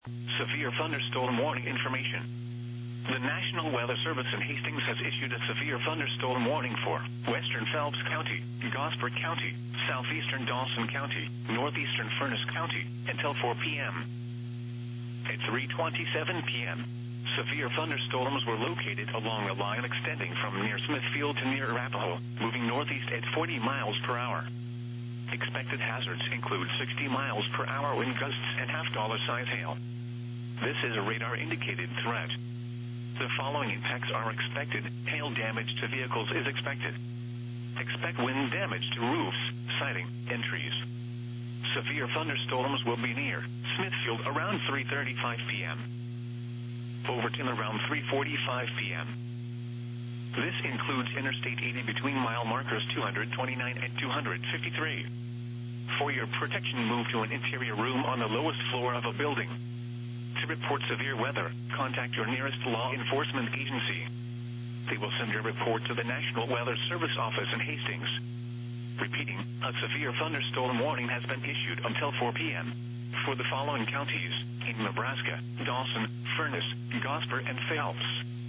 Severe thunderstorm warning information. The National Weather Service in Hastings has issued a severe thunderstorm warning for western Phelps County, Gosford County, southeastern Dawson County, northeastern Furnace County, until 4 p.m. At 3:27 p.m., severe thunderstorms were located along a line extending from near Smithfield to near Arapahoe, moving northeast at 40 miles per hour. Expected hazards include 60 miles per hour wind gusts and half-dollar-size hail. This is a radar-indicated threat. The following impacts are expected. Hail damage to vehicles is expected. Expect wind damage to roofs, siding, and trees. Severe thunderstorms will be near Smithfield around 3:35 p.m. Overton around 3:45 p.m. This includes Interstate 80 between mile markers 229 and 253. For your protection, move to an interior room on the lowest floor of a building. To report severe weather, contact your nearest law enforcement agency. They will send your report to the National Weather Service office in Hastings. Repeating, a severe thunderstorm warning has been issued until 4 p.m. for the following counties in Nebraska: Dawson, Furnace, Gosford, and Phelps.